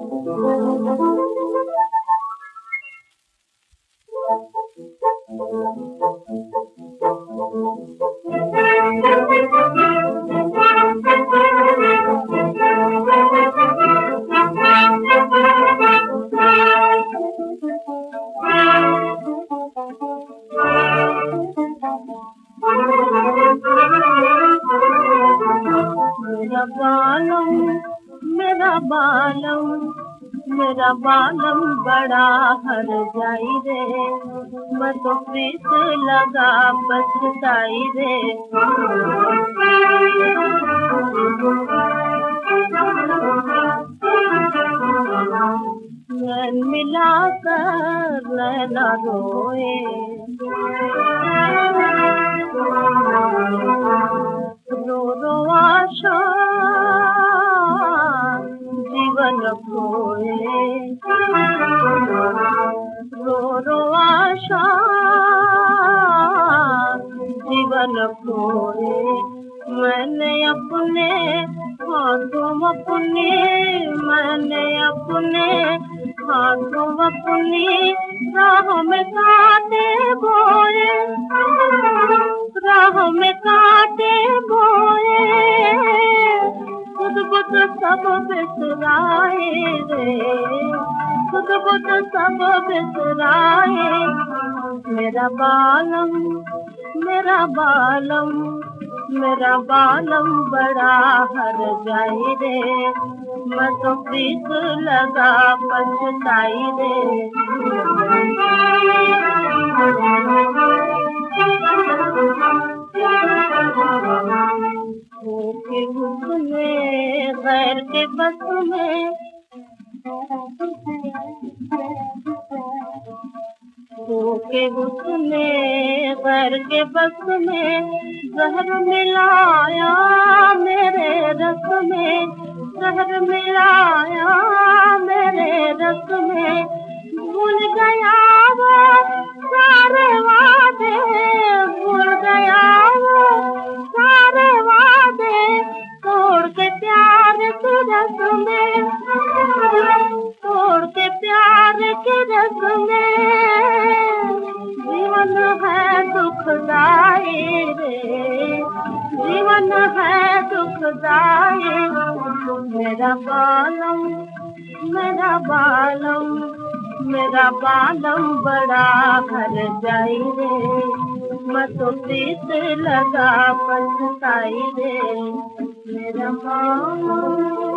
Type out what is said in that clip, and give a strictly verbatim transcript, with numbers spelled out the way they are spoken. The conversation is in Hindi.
मेरा बालम मेरा बालम मेरा बालम बड़ा हर जाई रे, मैं तो प्रीत लगा पछताई रे। नैन मिला कर नैना रोए, रो रो आशा जीवन खोए, रो रो आशा जीवन खोए। मैंने अपने हाथों अपने मैंने अपने हाथों अपनी राह में काटे बोए, राह में काटे बोए। खुद बुद सब बिसराए रे, खुद बुद सब बिसराए। मेरा बालम मेरा बालम मेरा बालम बड़ा हर जाए रे, मैं तो प्रीत लगा पछताई रे। के बस में गैर के बस में के उसने गैर के बस में जहर मिलाया मेरे रस में, जहर मिलाया मेरे रस में। भूल गया वो सारे वादे, भूल गया वो सारे वादे, तोड़ के प्यार के रस में, तोड़ के प्यार के रस में। जीवन है दुखदाई रे, जीवन है दुखदाई। मेरा बालम मेरा बालम मेरा बालम बड़ा हर जाई रे, मैं तो प्रीत लगा पछताई रे। मेरा बालम